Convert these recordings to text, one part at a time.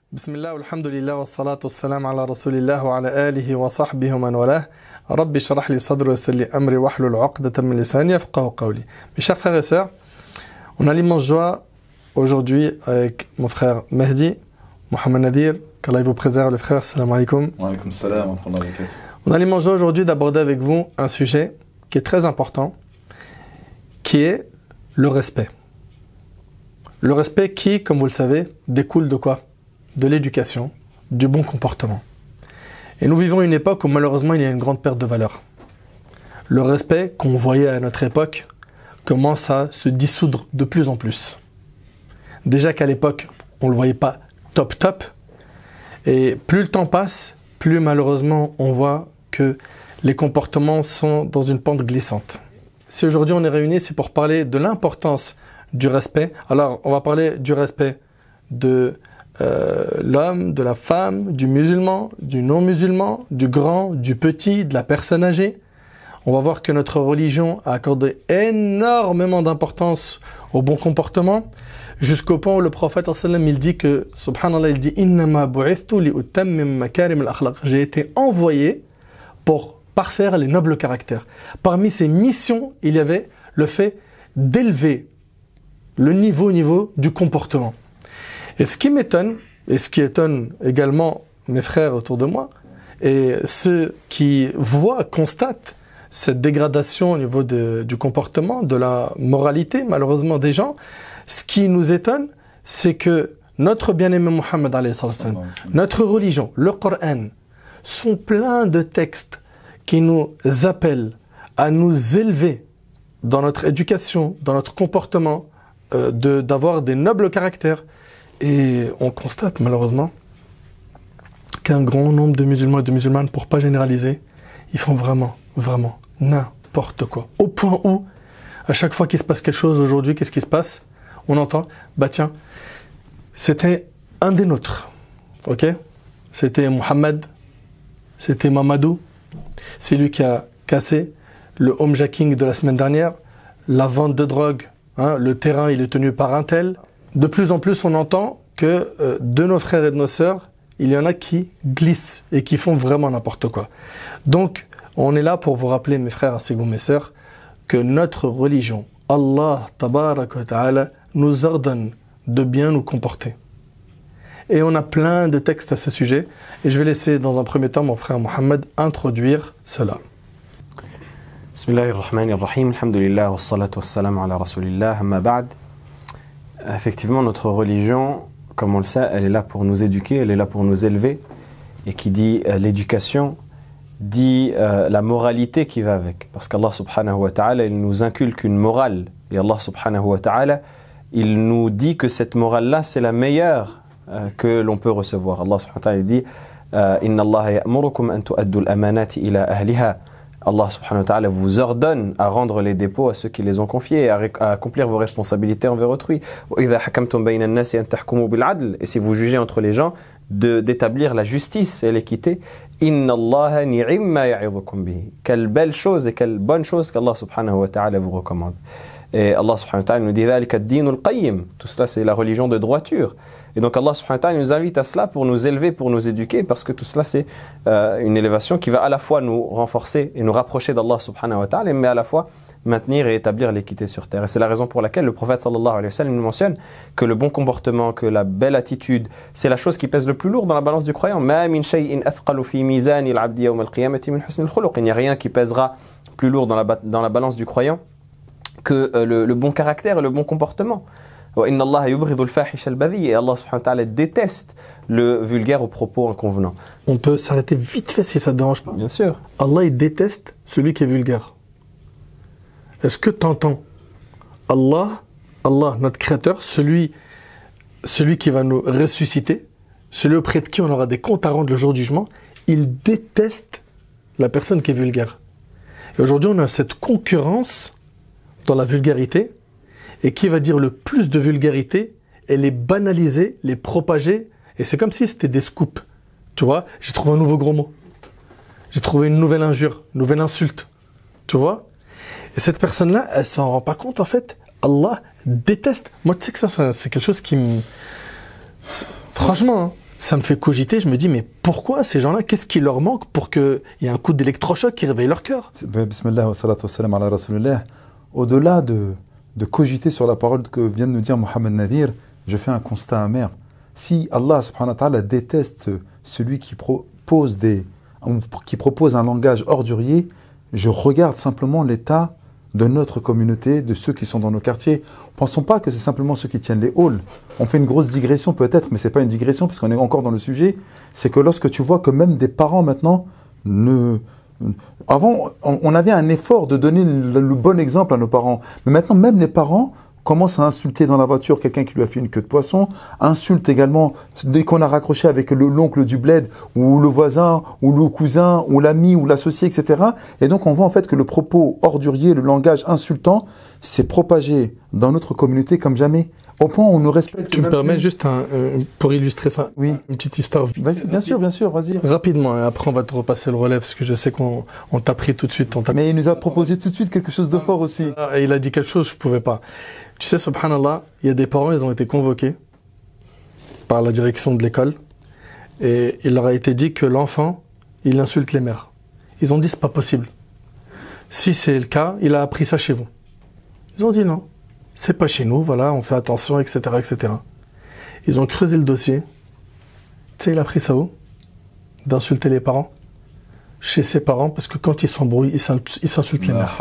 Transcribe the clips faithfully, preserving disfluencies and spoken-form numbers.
Bismillah, alhamdulillah, wa salatu wa salam ala rasulillah wa ala alihi wa sahbihi wa man walah. Rabbi shrah li sadri wa yassir li amri wahlul uqdatan min lisani yafqahu qawli. Mes chers frères et sœurs, on a l'immense joie aujourd'hui avec mon frère Mehdi, Mohamed Nadir, qu'Allah vous préserve les frères, salam alaikum. Wa alaikum salam wa rahmatullahi wa barakatuh. On a l'immense joie aujourd'hui d'aborder avec vous un sujet qui est très important, qui est le respect. Le respect qui, comme vous le savez, découle de quoi ? De l'éducation, du bon comportement. Et nous vivons une époque où malheureusement il y a une grande perte de valeur. Le respect qu'on voyait à notre époque commence à se dissoudre de plus en plus. Déjà qu'à l'époque, on ne le voyait pas top top. Et plus le temps passe, plus malheureusement on voit que les comportements sont dans une pente glissante. Si aujourd'hui on est réunis, c'est pour parler de l'importance du respect. Alors on va parler du respect de Euh, l'homme, de la femme, du musulman, du non-musulman, du grand, du petit, de la personne âgée. On va voir que notre religion a accordé énormément d'importance au bon comportement, jusqu'au point où le prophète sallam il dit que, subhanallah, il dit innama bu'ithtu li utammim makarim al-akhlaq. J'ai été envoyé pour parfaire les nobles caractères. Parmi ces missions, il y avait le fait d'élever le niveau au niveau du comportement. Et ce qui m'étonne, et ce qui étonne également mes frères autour de moi, et ceux qui voient, constatent cette dégradation au niveau de, du comportement, de la moralité, malheureusement des gens, ce qui nous étonne, c'est que notre bien-aimé Mohammed, notre religion, le Coran, sont pleins de textes qui nous appellent à nous élever dans notre éducation, dans notre comportement, euh, de, d'avoir des nobles caractères. Et on constate malheureusement qu'un grand nombre de musulmans et de musulmanes, pour ne pas généraliser, ils font vraiment, vraiment n'importe quoi. Au point où, à chaque fois qu'il se passe quelque chose aujourd'hui, qu'est-ce qui se passe ? On entend, bah tiens, c'était un des nôtres, ok ? C'était Mohamed, c'était Mamadou, c'est lui qui a cassé le homejacking de la semaine dernière, la vente de drogue, hein, le terrain il est tenu par un tel. De plus en plus, on entend que euh, de nos frères et de nos sœurs, il y en a qui glissent et qui font vraiment n'importe quoi. Donc, on est là pour vous rappeler, mes frères ainsi que vous, mes sœurs, que notre religion, Allah tabaraka wa ta'ala, nous ordonne de bien nous comporter. Et on a plein de textes à ce sujet. Et je vais laisser dans un premier temps mon frère Mohamed introduire cela. Bismillahirrahmanirrahim. Alhamdulillah wa salatu wa salam ala rasulillah. Amma ba'd. Effectivement, notre religion, comme on le sait, elle est là pour nous éduquer, elle est là pour nous élever. Et qui dit euh, l'éducation, dit euh, la moralité qui va avec. Parce qu'Allah subhanahu wa ta'ala, il nous inculque une morale. Et Allah subhanahu wa ta'ala, il nous dit que cette morale-là, c'est la meilleure euh, que l'on peut recevoir. Allah subhanahu wa ta'ala dit euh, Inna Allah ya'murukum an tu'addu al-amanati ila ahliha. Allah subhanahu wa ta'ala vous ordonne à rendre les dépôts à ceux qui les ont confiés, à, à accomplir vos responsabilités envers autrui. Et si vous jugez entre les gens, de, d'établir la justice et l'équité. Inna Allah ni'imma ya'idukum bihi. Quelle belle chose et quelle bonne chose qu'Allah subhanahu wa ta'ala vous recommande. Et Allah subhanahu wa ta'ala nous dit dhalika ad-dinul qayyim. Tout cela c'est la religion de droiture. Et donc Allah subhanahu wa ta'ala nous invite à cela pour nous élever, pour nous éduquer, parce que tout cela c'est euh, une élévation qui va à la fois nous renforcer et nous rapprocher d'Allah subhanahu wa ta'ala, mais à la fois maintenir et établir l'équité sur terre. Et c'est la raison pour laquelle le prophète sallallahu alayhi wa sallam nous mentionne que le bon comportement, que la belle attitude, c'est la chose qui pèse le plus lourd dans la balance du croyant. Ma min shay'in athqalu fi mizani al-'abdi yawm al-qiyamati min husn al-khuluq. Il n'y a rien qui pèsera plus lourd dans la, dans la balance du croyant que euh, le, le bon caractère et le bon comportement. Et Allah subhanahu wa ta'ala déteste le vulgaire aux propos inconvenants. On peut s'arrêter vite fait si ça ne dérange pas. Bien sûr. Allah il déteste celui qui est vulgaire. Est-ce que tu entends Allah, Allah, notre créateur, celui, celui qui va nous ressusciter, celui auprès de qui on aura des comptes à rendre le jour du jugement, il déteste la personne qui est vulgaire. Et aujourd'hui on a cette concurrence dans la vulgarité. Et qui va dire le plus de vulgarité et les banaliser, les propager. Et c'est comme si c'était des scoops. Tu vois, j'ai trouvé un nouveau gros mot. J'ai trouvé une nouvelle injure, une nouvelle insulte. Tu vois ? Et cette personne-là, elle s'en rend pas compte en fait. Allah déteste. Moi, tu sais que ça, ça c'est quelque chose qui me... Franchement, hein, ça me fait cogiter, je me dis, mais pourquoi ces gens-là, qu'est-ce qui leur manque pour qu'il y ait un coup d'électrochoc qui réveille leur cœur? Bismillah wa salatu wa salam ala rasulillah. Au-delà de, de cogiter sur la parole que vient de nous dire Mohamed Nadir, je fais un constat amer. Si Allah subhanahu wa ta'ala déteste celui qui propose, des, qui propose un langage ordurier, je regarde simplement l'état de notre communauté, de ceux qui sont dans nos quartiers. Pensons pas que c'est simplement ceux qui tiennent les halls. On fait une grosse digression peut-être, mais c'est pas une digression parce qu'on est encore dans le sujet. C'est que lorsque tu vois que même des parents maintenant ne... Avant, on avait un effort de donner le, le bon exemple à nos parents. Mais maintenant, même les parents commencent à insulter dans la voiture quelqu'un qui lui a fait une queue de poisson, insulte également dès qu'on a raccroché avec le, l'oncle du bled, ou le voisin, ou le cousin, ou l'ami, ou l'associé, et cetera. Et donc on voit en fait que le propos ordurier, le langage insultant, s'est propagé dans notre communauté comme jamais. Au point où on nous respecte. Tu me permets plus. juste un, euh, pour illustrer ça, oui. une petite histoire. Vas-y, bien sûr, bien sûr, vas-y. Rapidement, et après on va te repasser le relais parce que je sais qu'on on t'a pris tout de suite. On t'a... Mais il nous a proposé tout de suite quelque chose de fort aussi. Et il a dit quelque chose, je pouvais pas. Tu sais, subhanallah, il y a des parents, ils ont été convoqués par la direction de l'école et il leur a été dit que l'enfant, il insulte les mères. Ils ont dit c'est pas possible. Si c'est le cas, il a appris ça chez vous. Ils ont dit non. C'est pas chez nous, voilà, on fait attention, et cetera, et cetera. Ils ont creusé le dossier. Tu sais, il a pris ça où? D'insulter les parents. Chez ses parents, parce que quand ils s'embrouillent, ils s'insultent les mères.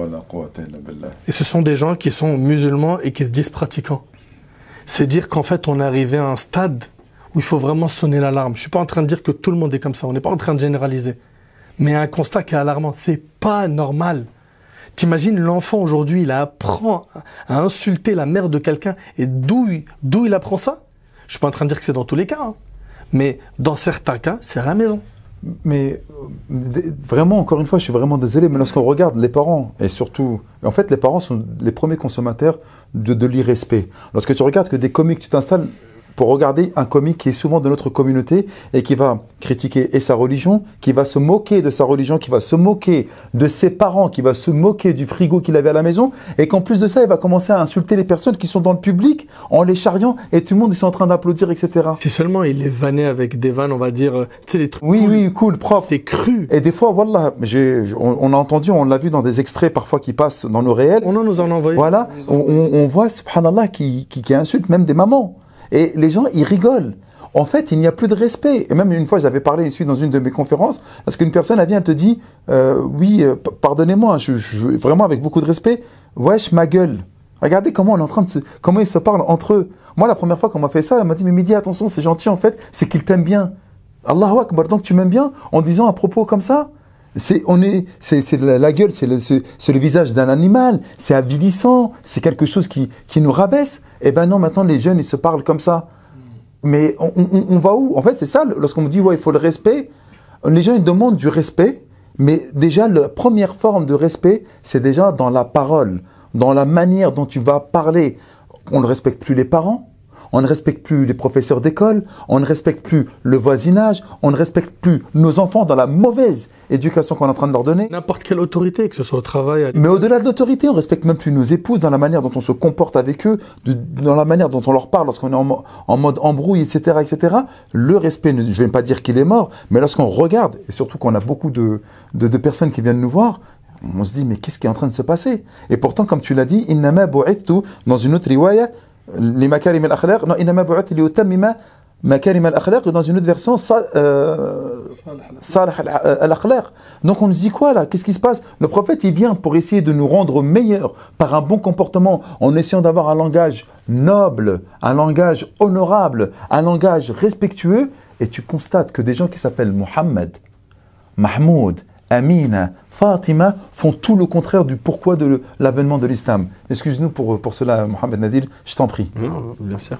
Et ce sont des gens qui sont musulmans et qui se disent pratiquants. C'est dire qu'en fait, on est arrivé à un stade où il faut vraiment sonner l'alarme. Je suis pas en train de dire que tout le monde est comme ça, on n'est pas en train de généraliser. Mais un constat qui est alarmant, c'est pas normal. T'imagines l'enfant aujourd'hui, il apprend à insulter la mère de quelqu'un et d'où il, d'où il apprend ça? Je suis pas en train de dire que c'est dans tous les cas, hein. Mais dans certains cas, c'est à la maison. Mais vraiment, encore une fois, je suis vraiment désolé, mais lorsqu'on regarde les parents, et surtout, en fait, les parents sont les premiers consommateurs de, de l'irrespect. Lorsque tu regardes que des comiques, tu t'installes pour regarder un comique qui est souvent de notre communauté et qui va critiquer et sa religion, qui va se moquer de sa religion, qui va se moquer de ses parents, qui va se moquer du frigo qu'il avait à la maison, et qu'en plus de ça, il va commencer à insulter les personnes qui sont dans le public en les charriant, et tout le monde est en train d'applaudir, et cetera. Si seulement il est vanné avec des vannes, on va dire, tu sais, les trucs. Oui, cool. oui, cool, propre. C'est cru. Et des fois, voilà, j'ai, on, on a entendu, on l'a vu dans des extraits parfois qui passent dans nos réels. On en nous en a envoyé. Voilà, on, on, on voit, subhanallah, qui, qui, qui insulte même des mamans. Et les gens, ils rigolent. En fait, il n'y a plus de respect. Et même une fois, j'avais parlé ici dans une de mes conférences, parce qu'une personne, elle vient, elle te dit, euh, oui, euh, pardonnez-moi, je, je, vraiment avec beaucoup de respect, wesh, ma gueule. Regardez comment on est en train de se, comment ils se parlent entre eux. Moi, la première fois qu'on m'a fait ça, elle m'a dit, mais Mehdi, attention, c'est gentil, en fait, c'est qu'il t'aime bien. Allahu Akbar, donc tu m'aimes bien, en disant un propos comme ça? C'est, on est, c'est, c'est la, la gueule, c'est le, c'est, c'est le visage d'un animal, c'est avilissant, c'est quelque chose qui, qui nous rabaisse. Eh ben non, maintenant les jeunes, ils se parlent comme ça. Mais on, on, on va où? En fait, c'est ça, lorsqu'on me dit, ouais, il faut le respect, les gens, ils demandent du respect, mais déjà, la première forme de respect, c'est déjà dans la parole, dans la manière dont tu vas parler. On ne respecte plus les parents. On ne respecte plus les professeurs d'école, on ne respecte plus le voisinage, on ne respecte plus nos enfants dans la mauvaise éducation qu'on est en train de leur donner. N'importe quelle autorité, que ce soit au travail. Mais au-delà de l'autorité, on ne respecte même plus nos épouses dans la manière dont on se comporte avec eux, de, dans la manière dont on leur parle lorsqu'on est en, en mode embrouille, et cetera, et cetera. Le respect, je ne vais pas dire qu'il est mort, mais lorsqu'on regarde, et surtout qu'on a beaucoup de, de, de personnes qui viennent nous voir, on se dit, mais qu'est-ce qui est en train de se passer? Et pourtant, comme tu l'as dit, innama bu'ithtu, dans une autre riwaya, les makarim al-akhlaq, non, inama bu'at li utammima makarim al-akhlaq, dans une autre version, salih al-akhlaq. Donc on nous dit quoi là? Qu'est-ce qui se passe? Le prophète, il vient pour essayer de nous rendre meilleurs par un bon comportement, en essayant d'avoir un langage noble, un langage honorable, un langage respectueux, et tu constates que des gens qui s'appellent Mohammed, Mahmoud, Amina, Fatima font tout le contraire du pourquoi de l'avènement de l'islam. Excuse-nous pour, pour cela, Mohamed Nadir, je t'en prie. Non, bien sûr,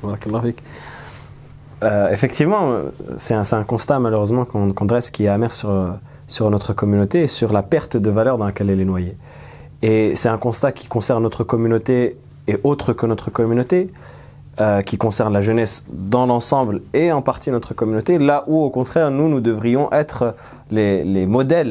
euh, effectivement, c'est un, c'est un constat malheureusement qu'on, qu'on dresse qui est amer sur, sur notre communauté et sur la perte de valeur dans laquelle elle est noyée. Et c'est un constat qui concerne notre communauté et autre que notre communauté, euh, qui concerne la jeunesse dans l'ensemble et en partie notre communauté, là où au contraire nous, nous devrions être les, les modèles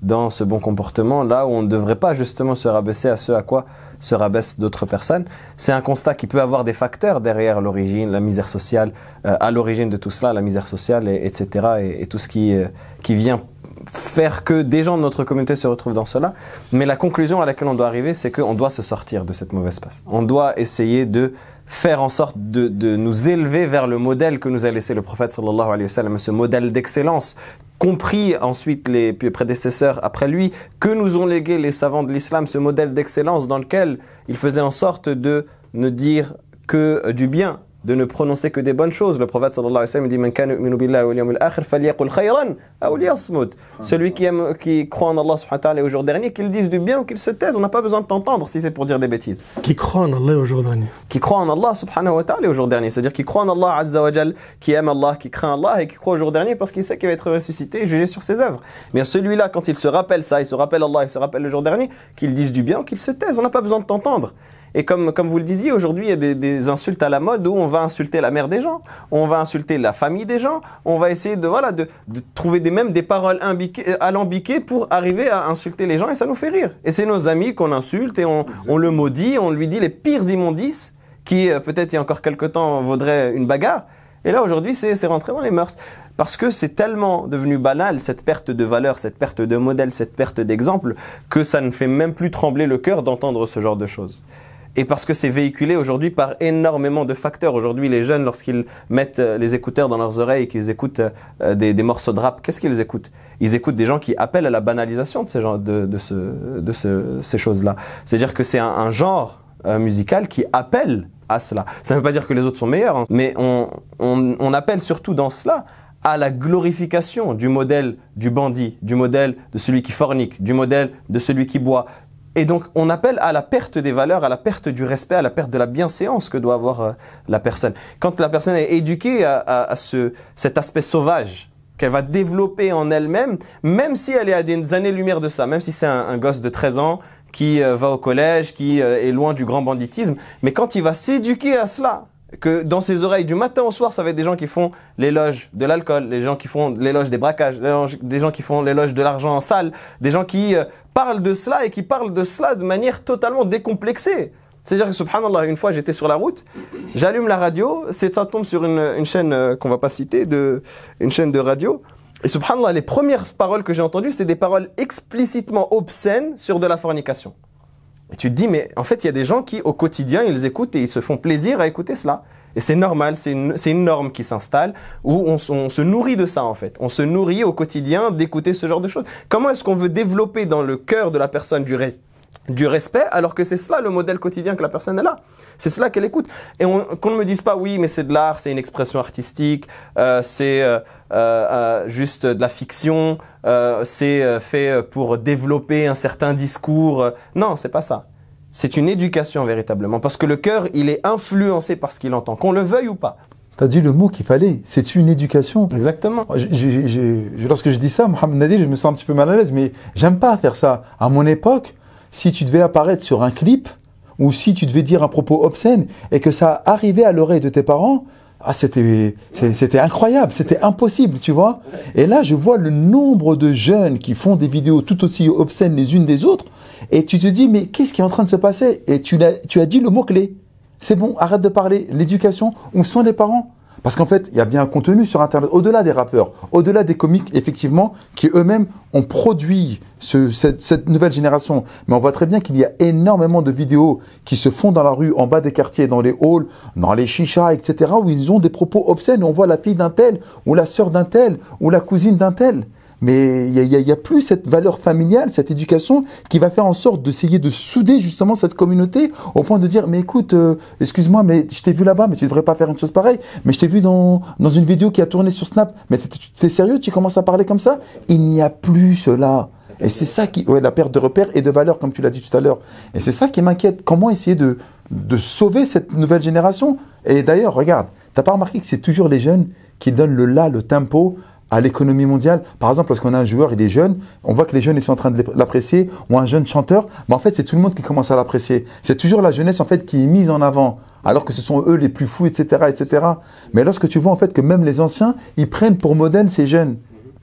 dans ce bon comportement, là où on ne devrait pas justement se rabaisser à ce à quoi se rabaissent d'autres personnes. C'est un constat qui peut avoir des facteurs derrière l'origine, la misère sociale, euh, à l'origine de tout cela, la misère sociale, et, etc. Et, et tout ce qui, euh, qui vient faire que des gens de notre communauté se retrouvent dans cela. Mais la conclusion à laquelle on doit arriver, c'est qu'on doit se sortir de cette mauvaise passe. On doit essayer de faire en sorte de, de nous élever vers le modèle que nous a laissé le prophète sallallahu alayhi wa sallam, ce modèle d'excellence, compris ensuite les prédécesseurs après lui, que nous ont légué les savants de l'islam, ce modèle d'excellence dans lequel il faisait en sorte de ne dire que du bien, de ne prononcer que des bonnes choses. Le prophète sallallahu alayhi wa sallam dit Man kana yu'minu billahi wal yawmil akhir falyaqul khayran aw liyasmut. Celui qui aime, qui croit en Allah subhanahu wa ta'ala et au jour dernier, qu'il dise du bien ou qu'il se taise. On n'a pas besoin de t'entendre si c'est pour dire des bêtises. Qui croit en Allah et au jour dernier. Qui croit en Allah subhanahu wa ta'ala et au jour dernier. C'est-à-dire qui croit en Allah azza wa jal, qui aime Allah, qui craint Allah et qui croit au jour dernier parce qu'il sait qu'il va être ressuscité et jugé sur ses œuvres. Mais celui-là, quand il se rappelle ça, il se rappelle Allah, il se rappelle le jour dernier, qu'il dise du bien ou qu'il se taise. On n'a pas besoin de t'entendre. Et comme, comme vous le disiez, aujourd'hui, il y a des, des insultes à la mode où on va insulter la mère des gens, on va insulter la famille des gens, on va essayer de, voilà, de, de trouver des, même des paroles imbiquées, alambiquées pour arriver à insulter les gens et ça nous fait rire. Et c'est nos amis qu'on insulte et on, on le maudit, on lui dit les pires immondices qui, peut-être il y a encore quelque temps, vaudraient une bagarre. Et là, aujourd'hui, c'est, c'est rentré dans les mœurs. Parce que c'est tellement devenu banal, cette perte de valeur, cette perte de modèle, cette perte d'exemple, que ça ne fait même plus trembler le cœur d'entendre ce genre de choses. Et parce que c'est véhiculé aujourd'hui par énormément de facteurs. Aujourd'hui, les jeunes, lorsqu'ils mettent les écouteurs dans leurs oreilles et qu'ils écoutent des, des morceaux de rap, qu'est-ce qu'ils écoutent? Ils écoutent des gens qui appellent à la banalisation de ces, genres, de, de ce, de ce, ces choses-là. C'est-à-dire que c'est un, un genre euh, musical qui appelle à cela. Ça ne veut pas dire que les autres sont meilleurs, hein, mais on, on, on appelle surtout dans cela à la glorification du modèle du bandit, du modèle de celui qui fornique, du modèle de celui qui boit. Et donc, on appelle à la perte des valeurs, à la perte du respect, à la perte de la bienséance que doit avoir euh, la personne. Quand la personne est éduquée à, à, à ce, cet aspect sauvage qu'elle va développer en elle-même, même si elle est à des années-lumière de ça, même si c'est un, un gosse de treize ans qui euh, va au collège, qui euh, est loin du grand banditisme, mais quand il va s'éduquer à cela, que dans ses oreilles, du matin au soir, ça va être des gens qui font l'éloge de l'alcool, les gens qui font l'éloge des braquages, des gens qui font l'éloge de l'argent sale, des gens qui euh, parlent de cela et qui parlent de cela de manière totalement décomplexée. C'est-à-dire que, subhanallah, une fois j'étais sur la route, j'allume la radio, c'est, ça tombe sur une, une chaîne euh, qu'on va pas citer, de, une chaîne de radio, et subhanallah, les premières paroles que j'ai entendues, c'était des paroles explicitement obscènes sur de la fornication. Et tu te dis, mais en fait, il y a des gens qui, au quotidien, ils écoutent et ils se font plaisir à écouter cela. Et c'est normal, c'est une, c'est une norme qui s'installe, où on, on se nourrit de ça, en fait. On se nourrit au quotidien d'écouter ce genre de choses. Comment est-ce qu'on veut développer dans le cœur de la personne du, res, du respect, alors que c'est cela le modèle quotidien que la personne est là? C'est cela qu'elle écoute. Et on, qu'on ne me dise pas, oui, mais c'est de l'art, c'est une expression artistique, euh, c'est euh, euh, juste de la fiction, euh, c'est euh, fait pour développer un certain discours. Non, c'est pas ça. C'est une éducation véritablement, parce que le cœur, il est influencé par ce qu'il entend, qu'on le veuille ou pas. Tu as dit le mot qu'il fallait, c'est une éducation. Exactement. J'ai, j'ai, j'ai, lorsque je dis ça, Mohamed Nadir, je me sens un petit peu mal à l'aise, mais j'aime pas faire ça. À mon époque, si tu devais apparaître sur un clip, ou si tu devais dire un propos obscène, et que ça arrivait à l'oreille de tes parents, ah, c'était, c'était incroyable, c'était impossible, tu vois. Et là, je vois le nombre de jeunes qui font des vidéos tout aussi obscènes les unes des autres, et tu te dis, mais qu'est-ce qui est en train de se passer? Et tu as, tu as dit le mot-clé. C'est bon, arrête de parler. L'éducation, où sont les parents? Parce qu'en fait, il y a bien un contenu sur Internet, au-delà des rappeurs, au-delà des comiques, effectivement, qui eux-mêmes ont produit ce, cette, cette nouvelle génération. Mais on voit très bien qu'il y a énormément de vidéos qui se font dans la rue, en bas des quartiers, dans les halls, dans les chichas, et cetera, où ils ont des propos obscènes. On voit la fille d'un tel, ou la sœur d'un tel, ou la cousine d'un tel. Mais il n'y a, y a, a plus cette valeur familiale, cette éducation qui va faire en sorte d'essayer de souder justement cette communauté au point de dire, mais écoute, euh, excuse-moi, mais je t'ai vu là-bas, mais tu ne devrais pas faire une chose pareille. Mais je t'ai vu dans, dans une vidéo qui a tourné sur Snap. Mais t'es, t'es sérieux, tu commences à parler comme ça? Il n'y a plus cela. Et c'est ça qui, ouais, la perte de repères et de valeur, comme tu l'as dit tout à l'heure. Et c'est ça qui m'inquiète. Comment essayer de, de sauver cette nouvelle génération? Et d'ailleurs, regarde, t'as pas remarqué que c'est toujours les jeunes qui donnent le là, le tempo à l'économie mondiale? Par exemple, lorsqu'on a un joueur, il est jeune, on voit que les jeunes ils sont en train de l'apprécier, ou un jeune chanteur, mais en fait c'est tout le monde qui commence à l'apprécier. C'est toujours la jeunesse en fait qui est mise en avant, alors que ce sont eux les plus fous, et cetera, et cetera. Mais lorsque tu vois en fait que même les anciens, ils prennent pour modèle ces jeunes,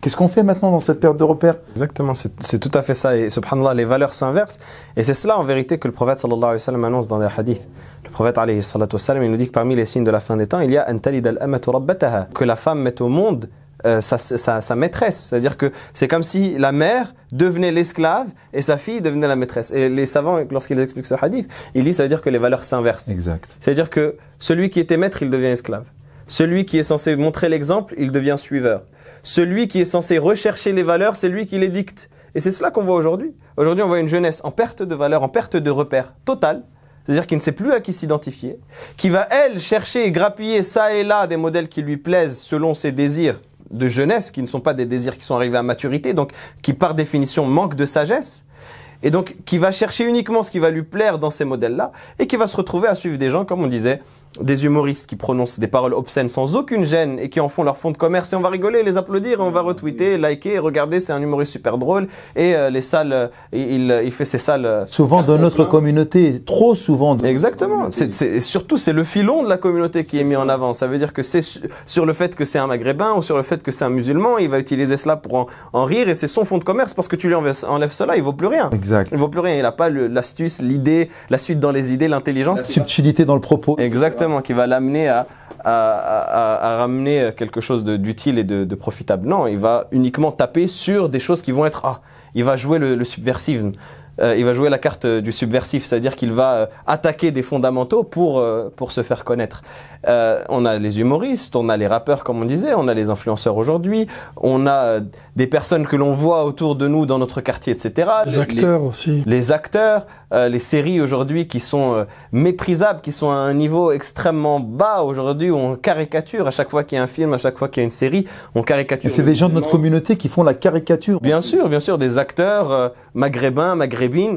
Qu'est-ce qu'on fait maintenant dans cette perte de repères? Exactement, c'est, c'est tout à fait ça. Et subhanallah, les valeurs s'inversent. Et c'est cela en vérité que le prophète sallallahu alayhi wa sallam annonce dans les hadiths. Le prophète alayhi salatu wa sallam, il nous dit que parmi les signes de la fin des temps, il y a an talid al-amatu rabbataha, que la femme mette au monde euh, sa, sa, sa maîtresse. C'est-à-dire que c'est comme si la mère devenait l'esclave et sa fille devenait la maîtresse. Et les savants, lorsqu'ils expliquent ce hadith, ils disent ça veut dire que les valeurs s'inversent. Exact. C'est-à-dire que celui qui était maître, il devient esclave. Celui qui est censé montrer l'exemple, il devient suiveur. Celui qui est censé rechercher les valeurs, c'est lui qui les dicte. Et c'est cela qu'on voit aujourd'hui. Aujourd'hui, on voit une jeunesse en perte de valeurs, en perte de repères totale. C'est-à-dire qui ne sait plus à qui s'identifier, qui va, elle, chercher et grappiller ça et là des modèles qui lui plaisent selon ses désirs de jeunesse, qui ne sont pas des désirs qui sont arrivés à maturité, donc qui par définition manquent de sagesse. Et donc qui va chercher uniquement ce qui va lui plaire dans ces modèles-là, et qui va se retrouver à suivre des gens, comme on disait, des humoristes qui prononcent des paroles obscènes sans aucune gêne et qui en font leur fond de commerce, et on va rigoler, les applaudir, et on va retweeter, liker, regarder, c'est un humoriste super drôle, et euh, les salles, euh, il, il fait ses salles... Euh, souvent de notre communauté, trop souvent. De Exactement, c'est, c'est, et surtout c'est le filon de la communauté qui est, est mis ça. en avant, ça veut dire que c'est su, sur le fait que c'est un maghrébin ou sur le fait que c'est un musulman, il va utiliser cela pour en, en rire, et c'est son fond de commerce, parce que tu lui enlèves, enlèves cela, il vaut plus rien. Exact. Il vaut plus rien, il n'a pas le, l'astuce, l'idée, la suite dans les idées, l'intelligence. La subtilité dans le propos. Exactement. Qui va l'amener à, à, à, à ramener quelque chose de, d'utile et de, de profitable. Non, il va uniquement taper sur des choses qui vont être... Ah, il va jouer le, le subversif. Euh, il va jouer la carte du subversif, c'est-à-dire qu'il va euh, attaquer des fondamentaux pour, euh, pour se faire connaître. Euh, on a les humoristes, on a les rappeurs comme on disait, on a les influenceurs aujourd'hui, on a euh, des personnes que l'on voit autour de nous dans notre quartier, et cetera. Les acteurs les, aussi. Les acteurs, euh, les séries aujourd'hui qui sont euh, méprisables, qui sont à un niveau extrêmement bas aujourd'hui, où on caricature à chaque fois qu'il y a un film, à chaque fois qu'il y a une série, on caricature. Et c'est des gens de notre communauté qui font la caricature. Bien sûr, bien sûr, des acteurs euh, maghrébins, maghrébines,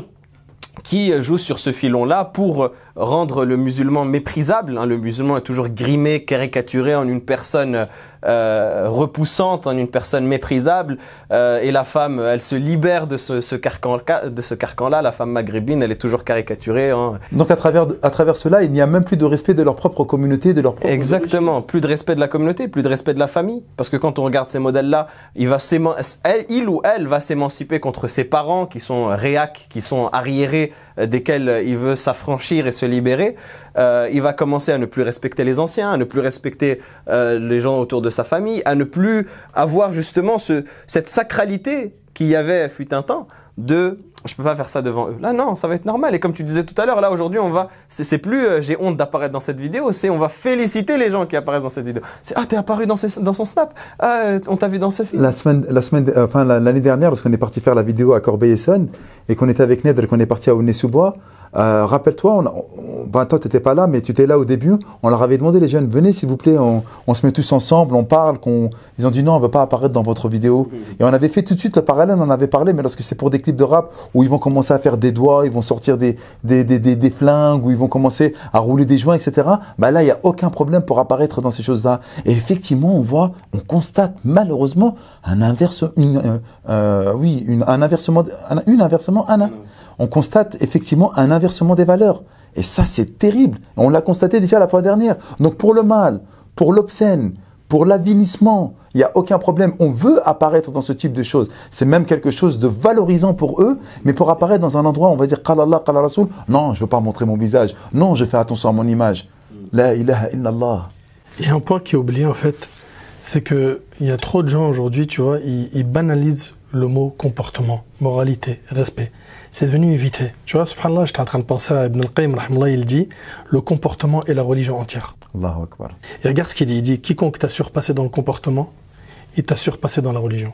qui jouent sur ce filon-là pour rendre le musulman méprisable. Hein. Le musulman est toujours grimé, caricaturé en une personne euh, repoussante, en une personne méprisable. Euh, et la femme, elle se libère de ce, ce carcan, de ce carcan-là. La femme maghrébine, elle est toujours caricaturée. Hein. Donc à travers, à travers cela, il n'y a même plus de respect de leur propre communauté, de leur propre... Exactement. Origine. Plus de respect de la communauté, plus de respect de la famille. Parce que quand on regarde ces modèles-là, il, va elle, il ou elle va s'émanciper contre ses parents qui sont réacs, qui sont arriérés, desquels il veut s'affranchir et se libérer. Euh, il va commencer à ne plus respecter les anciens, à ne plus respecter euh, les gens autour de sa famille, à ne plus avoir justement ce, cette sacralité qu'il y avait fut un temps de je peux pas faire ça devant eux. Là non, ça va être normal. Et comme tu disais tout à l'heure, là aujourd'hui on va, c'est, c'est plus euh, j'ai honte d'apparaître dans cette vidéo, c'est on va féliciter les gens qui apparaissent dans cette vidéo. C'est ah t'es apparu dans, ses, dans son snap, ah on t'a vu dans ce film. La semaine, la semaine, euh, enfin l'année dernière, lorsqu'on est parti faire la vidéo à Corbeil-Essonnes et qu'on était avec Ned et qu'on est parti à Aulnay-sous-Bois. Euh, rappelle-toi, on, on, ben toi tu n'étais pas là, mais tu étais là au début. On leur avait demandé les jeunes, venez s'il vous plaît, on, on se met tous ensemble, on parle. Qu'on, ils ont dit non, on ne veut pas apparaître dans votre vidéo. Mmh. Et on avait fait tout de suite le parallèle, on en avait parlé, mais lorsque c'est pour des clips de rap où ils vont commencer à faire des doigts, ils vont sortir des des des des, des flingues, où ils vont commencer à rouler des joints, et cetera. Ben là, il y a aucun problème pour apparaître dans ces choses-là. Et effectivement, on voit, on constate malheureusement un inverse, une, euh, euh, oui, une, un inversement, un, une inversement, un. Mmh. On constate effectivement un inversement des valeurs. Et ça, c'est terrible. On l'a constaté déjà la fois dernière. Donc pour le mal, pour l'obscène, pour l'avilissement, il n'y a aucun problème. On veut apparaître dans ce type de choses. C'est même quelque chose de valorisant pour eux. Mais pour apparaître dans un endroit, on va dire « Qala Allah, qala Rasoul », non, je ne veux pas montrer mon visage. Non, je fais attention à mon image. La ilaha illallah. Il y a un point qui est oublié en fait, c'est qu'il y a trop de gens aujourd'hui, tu vois, ils, ils banalisent le mot comportement, moralité, respect. C'est devenu évité. Tu vois, subhanallah, j'étais en train de penser à Ibn al-Qayyim, rahmallah, il dit le comportement est la religion entière. Allahu Akbar. Et regarde ce qu'il dit. Il dit quiconque t'a surpassé dans le comportement, il t'a surpassé dans la religion.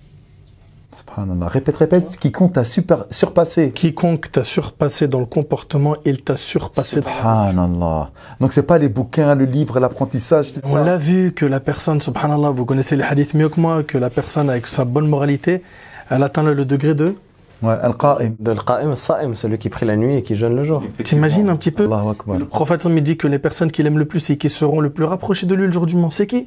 Subhanallah. Répète, répète. Quiconque t'a super, surpassé. Quiconque t'a surpassé dans le comportement, il t'a surpassé subhanallah. Dans la religion. Donc c'est pas les bouquins, le livre, l'apprentissage. On ça. L'a vu que la personne, subhanallah, vous connaissez les hadiths mieux que moi, que la personne avec sa bonne moralité, elle atteint le degré de Ouais, Al-Qa'im. De Al-Qa'im, Al-Sa'im, celui qui prie la nuit et qui jeûne le jour. T'imagines un petit peu? Akbar. Le prophète me dit que les personnes qu'il aime le plus et qui seront le plus rapprochées de lui le jour du moment, c'est qui?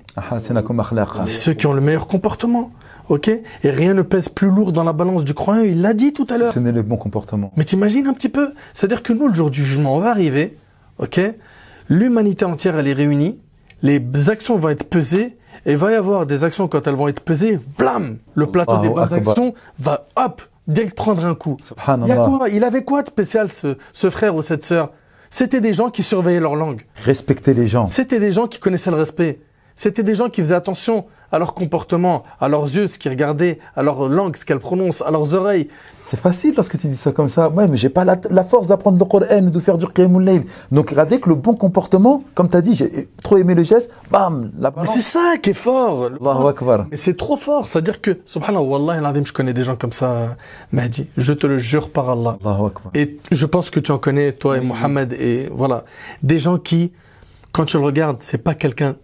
C'est ceux qui ont le meilleur comportement. Ok? Et rien ne pèse plus lourd dans la balance du croyant, il l'a dit tout à l'heure. Ce n'est le bon comportement. Mais t'imagines un petit peu? C'est-à-dire que nous, le jour du jugement, on va arriver, ok? L'humanité entière, elle est réunie, les actions vont être pesées, Et il va y avoir des actions, quand elles vont être pesées, blam, le plateau Allahu des bonnes Akbar. actions va, hop, direct prendre un coup. Il, y a Subhanallah. quoi il avait quoi de spécial, ce, ce frère ou cette sœur? C'était des gens qui surveillaient leur langue. Respecter les gens. C'était des gens qui connaissaient le respect. C'était des gens qui faisaient attention à leur comportement, à leurs yeux, ce qu'ils regardaient, à leur langue, ce qu'elles prononcent, à leurs oreilles. C'est facile lorsque tu dis ça comme ça. Ouais, mais j'ai pas la, la force d'apprendre le Coran, de faire du Qiyamul Layl. Donc avec le bon comportement, comme tu as dit, j'ai trop aimé le geste, bam, la Mais balance. c'est ça qui est fort. Allahu Akbar. Mais c'est trop fort. C'est-à-dire que, subhanallah, wallah, al-azim, je connais des gens comme ça, Mahdi. Je te le jure par Allah. Allahu Akbar. Et je pense que tu en connais, toi et Mohamed, et voilà. Des gens qui, quand tu le regardes, c'est pas quelqu'un.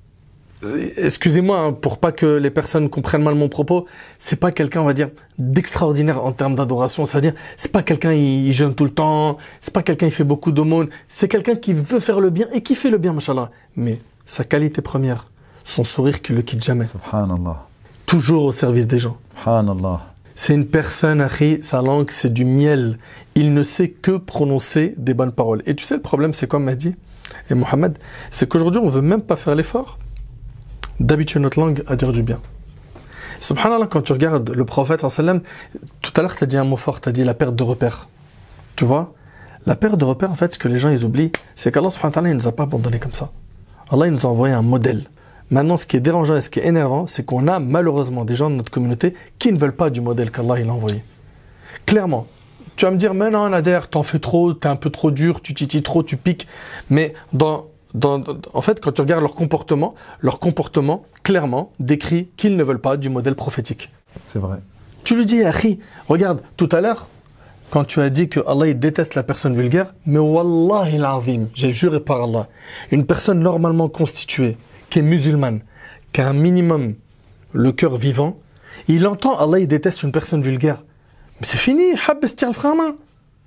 Excusez-moi, hein, pour pas que les personnes comprennent mal mon propos, c'est pas quelqu'un, on va dire, d'extraordinaire en termes d'adoration. C'est-à-dire, c'est pas quelqu'un, il, il jeûne tout le temps, c'est pas quelqu'un, il fait beaucoup d'aumônes. C'est quelqu'un qui veut faire le bien et qui fait le bien, machallah. Mais sa qualité première, son sourire qui le quitte jamais. Subhanallah. Toujours au service des gens. Subhanallah. C'est une personne, akhi, sa langue, c'est du miel. Il ne sait que prononcer des bonnes paroles. Et tu sais, le problème, c'est quoi, Mahdi et Mohamed? C'est qu'aujourd'hui, on veut même pas faire l'effort d'habituer notre langue à dire du bien. Subhanallah, quand tu regardes le prophète, sallam, tout à l'heure, tu as dit un mot fort, tu as dit la perte de repères. Tu vois? La perte de repères, en fait, ce que les gens ils oublient, c'est qu'Allah, subhanahu wa ta'ala, il ne nous a pas abandonnés comme ça. Allah, il nous a envoyé un modèle. Maintenant, ce qui est dérangeant et ce qui est énervant, c'est qu'on a malheureusement des gens de notre communauté qui ne veulent pas du modèle qu'Allah il a envoyé. Clairement. Tu vas me dire, mais non, Nader, t'en fais trop, t'es un peu trop dur, tu titilles trop, tu piques. Mais dans, dans, dans, en fait, quand tu regardes leur comportement, leur comportement, clairement, décrit qu'ils ne veulent pas du modèle prophétique. C'est vrai. Tu lui dis, Akhi, regarde, tout à l'heure, quand tu as dit que Allah il déteste la personne vulgaire, mais wallahi l'azim, j'ai juré par Allah, une personne normalement constituée, qui est musulmane, qui a un minimum le cœur vivant, il entend Allah il déteste une personne vulgaire. Mais c'est fini, Habes, tire le frein à main.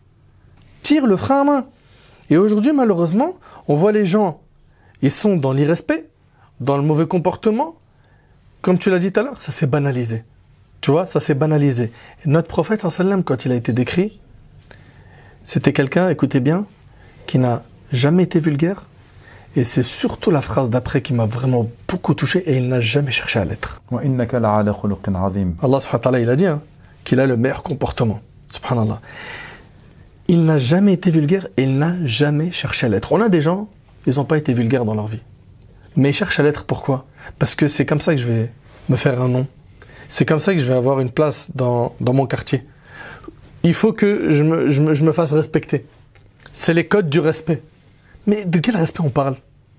Tire le frein à main. Et aujourd'hui, malheureusement, on voit les gens, ils sont dans l'irrespect, dans le mauvais comportement. Comme tu l'as dit tout à l'heure, ça s'est banalisé. Tu vois, ça s'est banalisé. Et notre prophète, sallam, quand il a été décrit, c'était quelqu'un, écoutez bien, qui n'a jamais été vulgaire. Et c'est surtout la phrase d'après qui m'a vraiment beaucoup touché et il n'a jamais cherché à l'être. Wa innaka la'ala khuluqin 'azim. Allah subhanahu wa ta'ala, il a dit hein, qu'il a le meilleur comportement. Subhanallah. Il n'a jamais été vulgaire et il n'a jamais cherché à l'être. On a des gens, ils n'ont pas été vulgaires dans leur vie. Mais ils cherchent à l'être, pourquoi? Parce que c'est comme ça que je vais me faire un nom. C'est comme ça que je vais avoir une place dans, dans mon quartier. Il faut que je me, je, me, je me fasse respecter. C'est les codes du respect. Mais de quel respect on parle?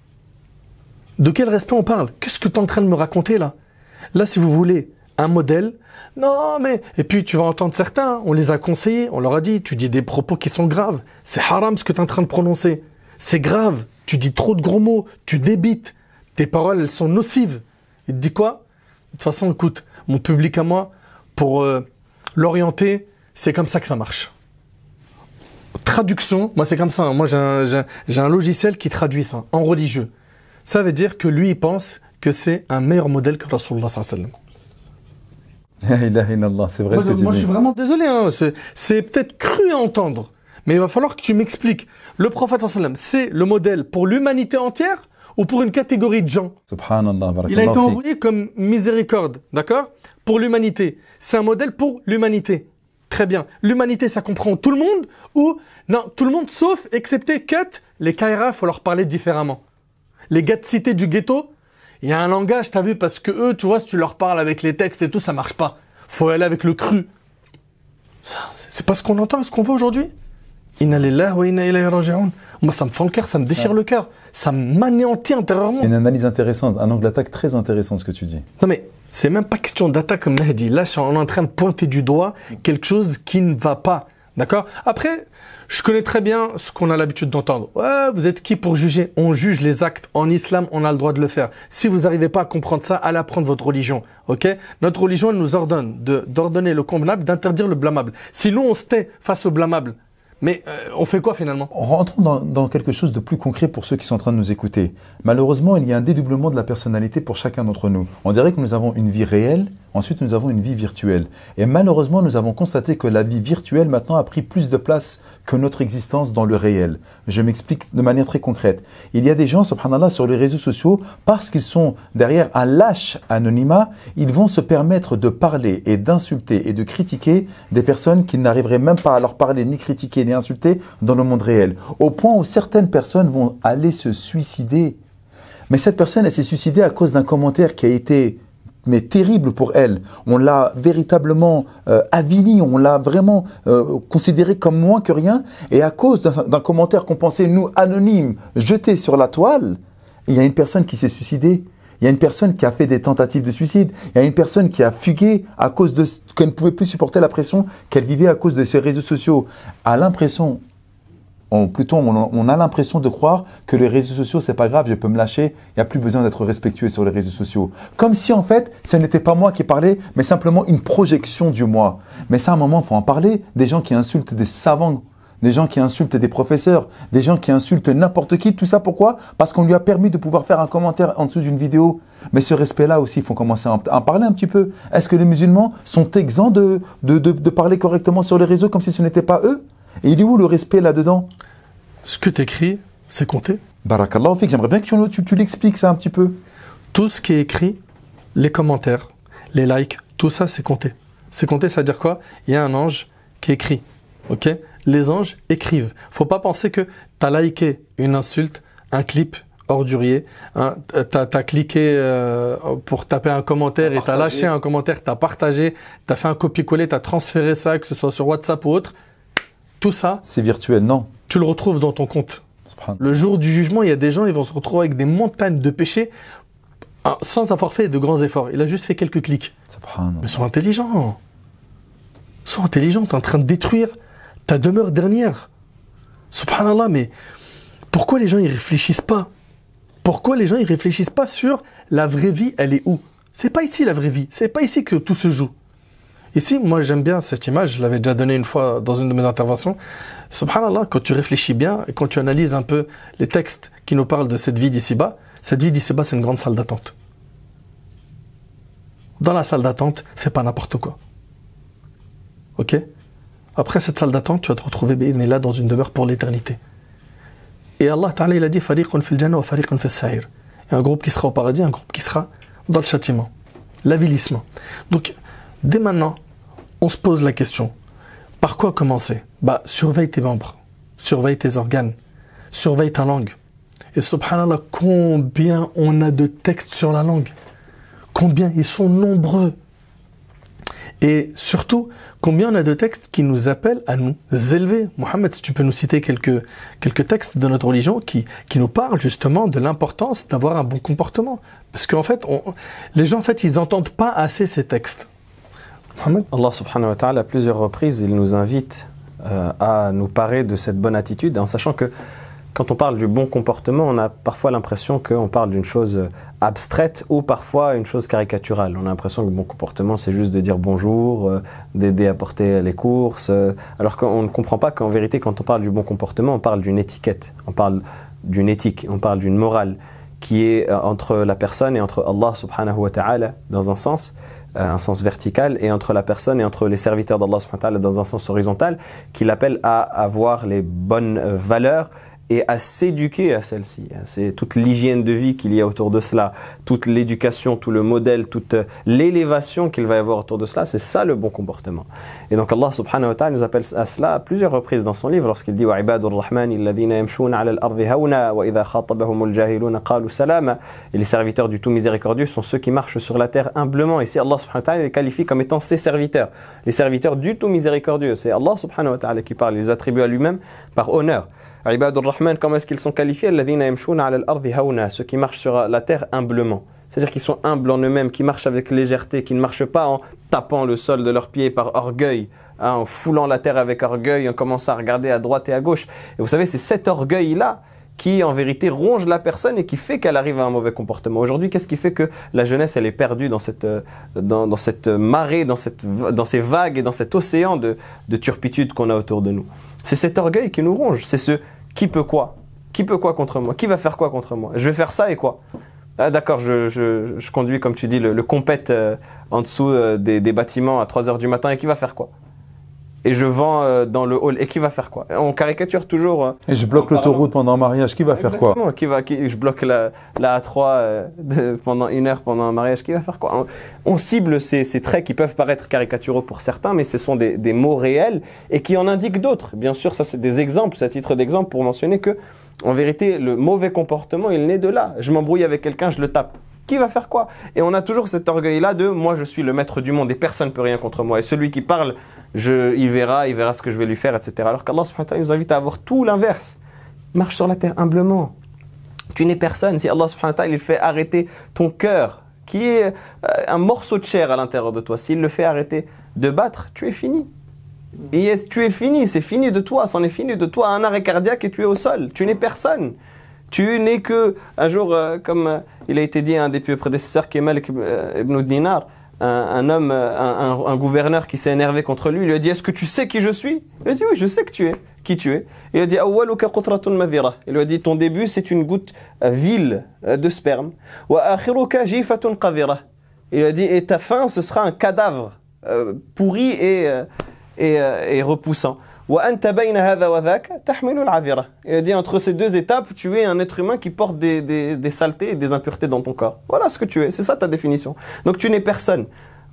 De quel respect on parle? Qu'est-ce que tu es en train de me raconter là? Là, si vous voulez un modèle, non mais... Et puis tu vas entendre certains, on les a conseillés, on leur a dit, tu dis des propos qui sont graves. C'est haram ce que tu es en train de prononcer. C'est grave, tu dis trop de gros mots, tu débites. Tes paroles, elles sont nocives. Il te dit quoi? De toute façon, écoute, mon public à moi, pour euh, l'orienter, c'est comme ça que ça marche. Traduction, moi c'est comme ça, hein. Moi j'ai un, j'ai, j'ai un logiciel qui traduit ça en religieux. Ça veut dire que lui il pense que c'est un meilleur modèle que Rasulullah sallallahu alayhi wa sallam. La ilaha illallah, c'est vrai Moi, ce que je, tu moi dis. je suis vraiment désolé, hein. c'est, c'est peut-être cru à entendre, mais il va falloir que tu m'expliques. Le prophète sallallahu alayhi wa sallam, c'est le modèle pour l'humanité entière ou pour une catégorie de gens? Subhanallah, barakallahu Il a été fik. envoyé comme miséricorde, d'accord? Pour l'humanité. C'est un modèle pour l'humanité. Très bien. L'humanité, ça comprend tout le monde ou non, tout le monde sauf, excepté Kat, les Kaira, il faut leur parler différemment. Les gars de cité du ghetto, il y a un langage, t'as vu, parce que eux, tu vois, si tu leur parles avec les textes et tout, ça marche pas. Faut aller avec le cru. Ça, c'est, c'est pas ce qu'on entend, ce qu'on voit aujourd'hui. Inna lillahi wa inna ilayhi raji'un. Moi, ça me fend le cœur, ça me déchire le cœur. Ça m'anéantit intérieurement. C'est une analyse intéressante, un angle d'attaque très intéressant ce que tu dis. Non mais, c'est même pas question d'attaque comme Mahdi. Là, on est en train de pointer du doigt quelque chose qui ne va pas. D'accord? Après, je connais très bien ce qu'on a l'habitude d'entendre. Ouais, vous êtes qui pour juger? On juge les actes. En islam, on a le droit de le faire. Si vous n'arrivez pas à comprendre ça, allez apprendre votre religion. Ok? Notre religion, elle nous ordonne de, d'ordonner le convenable, d'interdire le blâmable. Si nous, on se tait face au blâmable, mais euh, on fait quoi finalement? Rentrons dans, dans quelque chose de plus concret pour ceux qui sont en train de nous écouter. Malheureusement, il y a un dédoublement de la personnalité pour chacun d'entre nous. On dirait que nous avons une vie réelle, Ensuite, nous avons une vie virtuelle. Et malheureusement, nous avons constaté que la vie virtuelle maintenant a pris plus de place que notre existence dans le réel. Je m'explique de manière très concrète. Il y a des gens, subhanallah, sur les réseaux sociaux, parce qu'ils sont derrière un lâche anonymat, ils vont se permettre de parler et d'insulter et de critiquer des personnes qui n'arriveraient même pas à leur parler, ni critiquer, ni insulter dans le monde réel. Au point où certaines personnes vont aller se suicider. Mais cette personne, elle s'est suicidée à cause d'un commentaire qui a été mais terrible pour elle. On l'a véritablement euh, avili, on l'a vraiment euh, considéré comme moins que rien. Et à cause d'un, d'un commentaire qu'on pensait, nous, anonyme, jeté sur la toile, il y a une personne qui s'est suicidée. Il y a une personne qui a fait des tentatives de suicide. Il y a une personne qui a fugué à cause de qu'elle ne pouvait plus supporter la pression qu'elle vivait à cause de ces réseaux sociaux. À l'impression... On, plutôt, on, on a l'impression de croire que les réseaux sociaux, c'est pas grave, je peux me lâcher, il n'y a plus besoin d'être respectueux sur les réseaux sociaux. Comme si, en fait, ce n'était pas moi qui parlais, mais simplement une projection du moi. Mais ça, à un moment, il faut en parler. Des gens qui insultent des savants, des gens qui insultent des professeurs, des gens qui insultent n'importe qui. Tout ça, pourquoi ? Parce qu'on lui a permis de pouvoir faire un commentaire en dessous d'une vidéo. Mais ce respect-là aussi, il faut commencer à en, à en parler un petit peu. Est-ce que les musulmans sont exempts de, de, de, de parler correctement sur les réseaux comme si ce n'était pas eux ? Et il est où le respect là-dedans ? Ce que tu écris, c'est compté. Barakallahu fik, j'aimerais bien que tu, tu, tu l'expliques ça un petit peu. Tout ce qui est écrit, les commentaires, les likes, tout ça, c'est compté. C'est compté, ça veut dire quoi ? Il y a un ange qui écrit. Ok ? Les anges écrivent. Faut pas penser que tu as liké une insulte, un clip ordurier, hein, tu as cliqué euh, pour taper un commentaire et tu as lâché un commentaire, tu as partagé, tu as fait un copier-coller, tu as transféré ça, que ce soit sur WhatsApp ou autre. Tout ça, c'est virtuel, non. Tu le retrouves dans ton compte. Le jour du jugement, il y a des gens, ils vont se retrouver avec des montagnes de péchés sans avoir fait de grands efforts. Il a juste fait quelques clics. Mais sois intelligent. Sois intelligent, tu es en train de détruire ta demeure dernière. Subhanallah, mais pourquoi les gens ils réfléchissent pas ? Pourquoi les gens ils réfléchissent pas sur la vraie vie, elle est où ? C'est pas ici la vraie vie, c'est pas ici que tout se joue. Ici, moi j'aime bien cette image, je l'avais déjà donnée une fois dans une de mes interventions. Subhanallah, quand tu réfléchis bien et quand tu analyses un peu les textes qui nous parlent de cette vie d'ici-bas, cette vie d'ici-bas c'est une grande salle d'attente. Dans la salle d'attente, fais pas n'importe quoi. Ok ? Après cette salle d'attente, tu vas te retrouver là dans une demeure pour l'éternité. Et Allah Ta'ala il a dit fariqun fil jannah wa fariqun fis sa'ir. Il y a un groupe qui sera au paradis, un groupe qui sera dans le châtiment, l'avilissement. Donc dès maintenant, on se pose la question, par quoi commencer ? Bah, surveille tes membres, surveille tes organes, surveille ta langue. Et subhanallah, combien on a de textes sur la langue ? Combien ? Ils sont nombreux. Et surtout, combien on a de textes qui nous appellent à nous élever ? Mohamed, si tu peux nous citer quelques, quelques textes de notre religion qui, qui nous parlent justement de l'importance d'avoir un bon comportement. Parce qu'en fait, on, les gens, en fait, ils n'entendent pas assez ces textes. Mohamed ? Allah subhanahu wa ta'ala, à plusieurs reprises, il nous invite euh, à nous parer de cette bonne attitude, en sachant que quand on parle du bon comportement, on a parfois l'impression qu'on parle d'une chose abstraite ou parfois une chose caricaturale. On a l'impression que le bon comportement, c'est juste de dire bonjour, euh, d'aider à porter les courses, euh, alors qu'on ne comprend pas qu'en vérité, quand on parle du bon comportement, on parle d'une étiquette, on parle d'une éthique, on parle d'une morale qui est euh, entre la personne et entre Allah subhanahu wa ta'ala dans un sens, un sens vertical, et entre la personne et entre les serviteurs d'Allah subhanahu wa ta'ala dans un sens horizontal, qui l'appelle à avoir les bonnes valeurs et à s'éduquer à celle-ci. C'est toute l'hygiène de vie qu'il y a autour de cela, toute l'éducation, tout le modèle, toute l'élévation qu'il va y avoir autour de cela, c'est ça le bon comportement. Et donc Allah subhanahu wa ta'ala nous appelle à cela à plusieurs reprises dans son livre, lorsqu'il dit « Wa ibadur rahmani alladhina yamshuna ala al-ardi hawna wa idha khatabahumul jahiluna qalu salama » Et les serviteurs du tout miséricordieux sont ceux qui marchent sur la terre humblement. Ici Allah subhanahu wa ta'ala les qualifie comme étant ses serviteurs, les serviteurs du tout miséricordieux. C'est Allah subhanahu wa ta'ala qui parle, il les attribue à lui-même par honneur. Ibadur Rahman, comment est-ce qu'ils sont qualifiés ? Alladhina yamshuna ala al-ardi hawna, ceux qui marchent sur la terre humblement. C'est-à-dire qu'ils sont humbles en eux-mêmes, qui marchent avec légèreté, qui ne marchent pas en tapant le sol de leurs pieds par orgueil, hein, en foulant la terre avec orgueil, en commençant à regarder à droite et à gauche. Et vous savez, c'est cet orgueil-là qui, en vérité, ronge la personne et qui fait qu'elle arrive à un mauvais comportement. Aujourd'hui, qu'est-ce qui fait que la jeunesse, elle est perdue dans cette, dans, dans cette marée, dans, cette, dans ces vagues et dans cet océan de, de turpitude qu'on a autour de nous ? C'est cet orgueil qui nous ronge, c'est ce « qui peut quoi ? Qui peut quoi contre moi ? Qui va faire quoi contre moi ? Je vais faire ça et quoi ? Ah d'accord, je, je, je conduis, comme tu dis, le, le compète euh, en dessous euh, des, des bâtiments à trois heures du matin, et qui va faire quoi? Et je vends euh, dans le hall, et qui va faire quoi? On caricature toujours. Euh, et je bloque l'autoroute pendant un mariage, qui va Exactement. faire quoi? Qui va, qui, je bloque la, la A trois euh, de, pendant une heure pendant un mariage, qui va faire quoi? On, on cible ces, ces traits qui peuvent paraître caricaturaux pour certains, mais ce sont des, des mots réels et qui en indiquent d'autres. Bien sûr, ça c'est des exemples, c'est à titre d'exemple pour mentionner que, en vérité, le mauvais comportement, il naît de là. Je m'embrouille avec quelqu'un, je le tape. Qui va faire quoi? Et on a toujours cet orgueil-là de « moi je suis le maître du monde et personne ne peut rien contre moi ». Et celui qui parle, je, il verra, il verra ce que je vais lui faire, et cetera. Alors qu'Allah subhanahu wa ta'ala nous invite à avoir tout l'inverse. Marche sur la terre humblement. Tu n'es personne. Si Allah subhanahu wa ta'ala il fait arrêter ton cœur, qui est un morceau de chair à l'intérieur de toi, s'il le fait arrêter de battre, tu es fini. Et tu es fini, c'est fini de toi, c'en est fini de toi, un arrêt cardiaque et tu es au sol. Tu n'es personne. Tu n'es que, un jour, euh, comme euh, il a été dit à un des plus prédécesseurs, qui est Malik euh, ibn Dinar, un, un homme, euh, un, un, un gouverneur qui s'est énervé contre lui, il lui a dit « Est-ce que tu sais qui je suis ?» Il a dit « Oui, je sais que tu es, qui tu es. » Il a dit « Awwaluka qutratun madhira » Il lui a dit « Ton début, c'est une goutte euh, vile euh, de sperme. Wa akhiruka jifatun qadhira » Il lui a dit « Et ta fin, ce sera un cadavre euh, pourri et, euh, et, euh, et repoussant. » Il a dit entre ces deux étapes, tu es un être humain qui porte des, des, des saletés et des impuretés dans ton corps. Voilà ce que tu es, c'est ça ta définition. Donc tu n'es personne.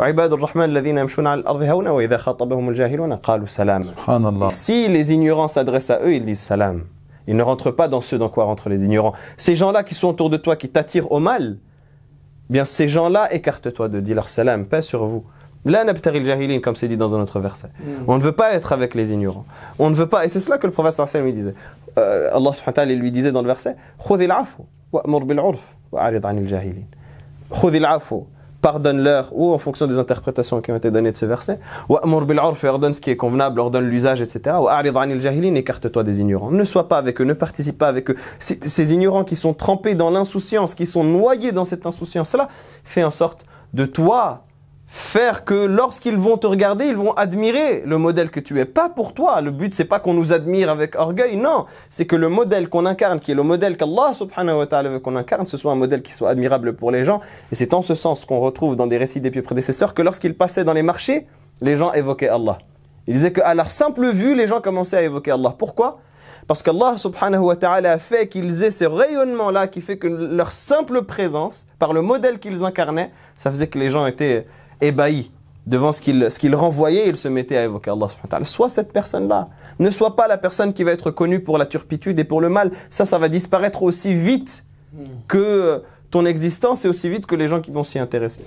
Si les ignorants s'adressent à eux, ils disent salam. Ils ne rentrent pas dans ce dans quoi rentrent les ignorants. Ces gens-là qui sont autour de toi, qui t'attirent au mal, bien ces gens-là, écarte-toi de dire leur salam, paix sur vous. La nabtaghi al-jahilin, comme c'est dit dans un autre verset. Mm. On ne veut pas être avec les ignorants. On ne veut pas, et c'est cela que le prophète sallallahu alayhi wa sallam lui disait. Euh, Allah subhanahu wa ta'ala lui disait dans le verset Khudhil afu wa'mur bil 'urf wa'arid 'anil jahilin. Khudhil afu, pardonne-leur, ou en fonction des interprétations qui ont été données de ce verset, wa'mur bil 'urf, ordonne ce qui est convenable, ordonne l'usage, et cetera. Wa'arid 'anil jahilin, écarte-toi des ignorants. Ne sois pas avec eux, ne participe pas avec eux. Ces, ces ignorants qui sont trempés dans l'insouciance, qui sont noyés dans cette insouciance-là, fais en sorte de toi faire que lorsqu'ils vont te regarder, ils vont admirer le modèle que tu es. Pas pour toi. Le but, c'est pas qu'on nous admire avec orgueil. Non. C'est que le modèle qu'on incarne, qui est le modèle qu'Allah subhanahu wa ta'ala veut qu'on incarne, ce soit un modèle qui soit admirable pour les gens. Et c'est en ce sens qu'on retrouve dans des récits des pieux prédécesseurs que lorsqu'ils passaient dans les marchés, les gens évoquaient Allah. Ils disaient qu'à leur simple vue, les gens commençaient à évoquer Allah. Pourquoi? Parce qu'Allah subhanahu wa ta'ala a fait qu'ils aient ce rayonnement-là qui fait que leur simple présence, par le modèle qu'ils incarnaient, ça faisait que les gens étaient ébahis devant ce qu'il ce qu'il renvoyait, il se mettait à évoquer Allah subhanahu wa ta'ala. Sois cette personne-là. Ne sois pas la personne qui va être connue pour la turpitude et pour le mal. Ça, ça va disparaître aussi vite que ton existence et aussi vite que les gens qui vont s'y intéresser.